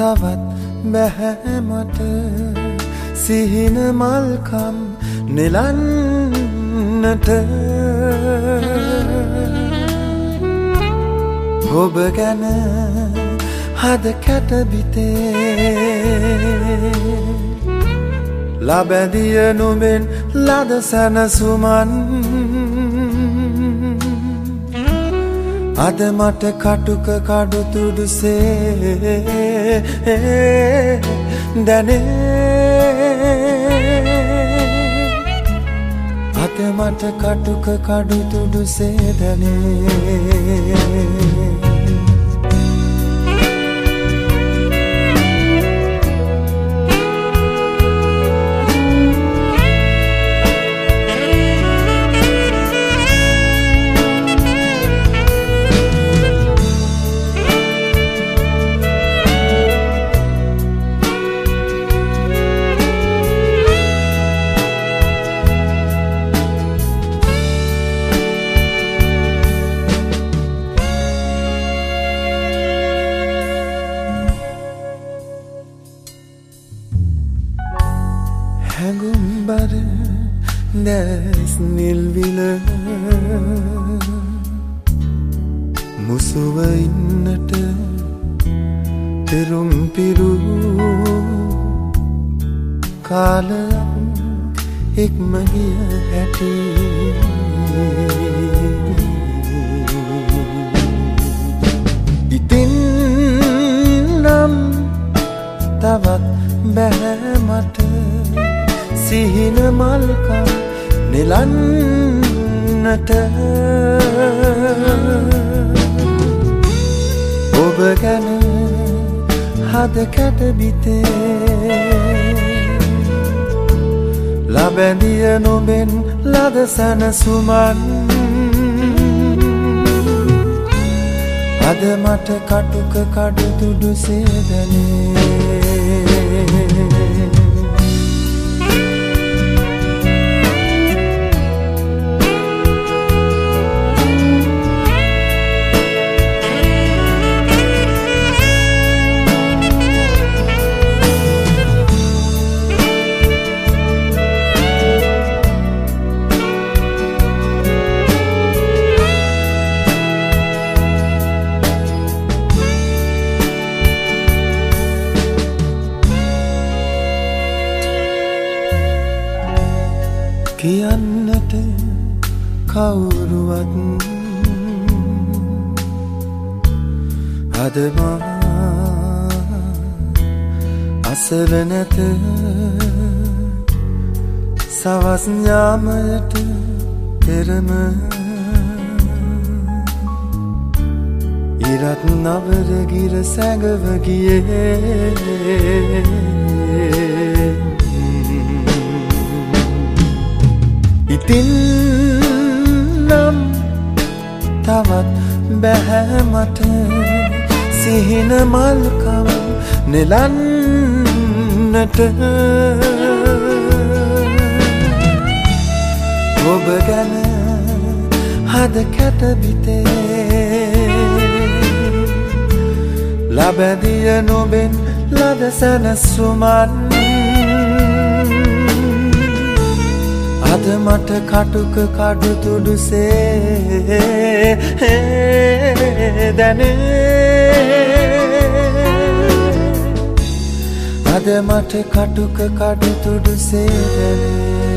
තවත් බැහැ මට සිහින මල්කම් නෙලන්නට ඔබ ගැන හද කැට බිතේ ලබැදිය නුඹෙන් ලද සැනසුමන් අද මට කටුක කඩු තුඩුසේ දැනේ අද මට කටුක කඩු තුඩුසේ දැනේ හැඟුම්බර දැස් නිල්විල මුසුව ඉන්නට පෙරුම් පිරු කාලයක් ඉක්ම ගිය හැටි ඉතින් නම් තවත් බැහැ මට සිහින මල්කම් නෙලන්නට ඔබ ගැන හද කැට බිතේ ලබැදිය නොබෙන් ලද සැනසුමන් අද මට කටුක කඩු තුඩුසේ දැනේ කියන්නට කවුරුවත් අද මා අසල නැත සවස් යාමයට පෙරම ඉරත් නවර ගිර සැඟව ගියේ ඉතින් නම් තවත් බැහැ මට සිහින මල්කම් නෙලන්නට ඔබ ගැන හද කැට බිතේ ලබැදිය නොබෙන් ලද සැනසුමන් අද මට කටුක කඩු තුඩුසේ දැනේ අද මට කටුක කඩු තුඩුසේ දැනේ